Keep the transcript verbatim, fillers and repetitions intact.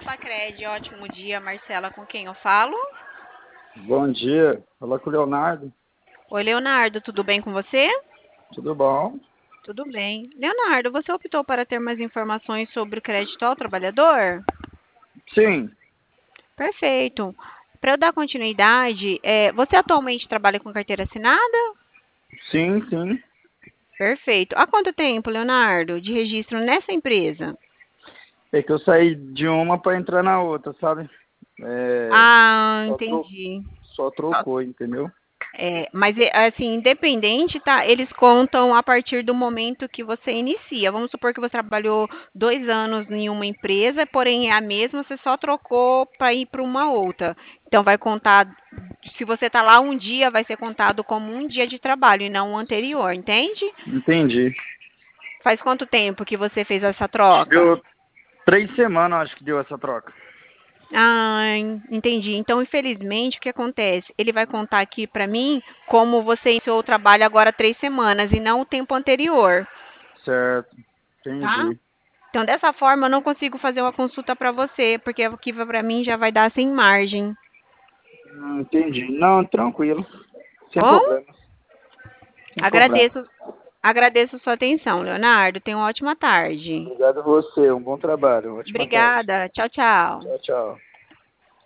Sacredi, ótimo dia, Marcela, com quem eu falo? Bom dia, fala com o Leonardo, Oi, Leonardo, tudo bem com você? tudo bom? Tudo bem. Leonardo, você optou para ter mais informações sobre o crédito ao trabalhador? Sim, Perfeito. Para eu dar continuidade, é, você atualmente trabalha com carteira assinada? sim, sim. Perfeito. Há quanto tempo, Leonardo, de registro nessa empresa? É que eu saí de uma para entrar na outra, sabe? É, Ah, só, tro entendi. só Só- trocou, entendeu? é, mas, é, assim, independente, tá? Eles contam a partir do momento que você inicia. Vamos supor que você trabalhou dois anos em uma empresa, porém é a mesma, você só trocou para ir para uma outra. Então, vai contar, se você está lá um dia, vai ser contado como um dia de trabalho e não o anterior, entende? Entendi. Faz quanto tempo que você fez essa troca? Deu três semanas, acho que deu essa troca. Ah, en- entendi. Então, infelizmente, o que acontece? Ele vai contar aqui para mim como você iniciou o trabalho agora há três semanas e não o tempo anterior, Certo, tá? entendi. Então, dessa forma, eu não consigo fazer uma consulta para você, porque aqui para mim já vai dar sem margem. Hum, Entendi. Não, tranquilo, sem Bom, problema, sem problema. agradeço, agradeço sua atenção, Leonardo. Tenha uma ótima tarde. Obrigado a você, um bom trabalho, ótima tarde. Obrigada. Tchau, tchau. Tchau, tchau.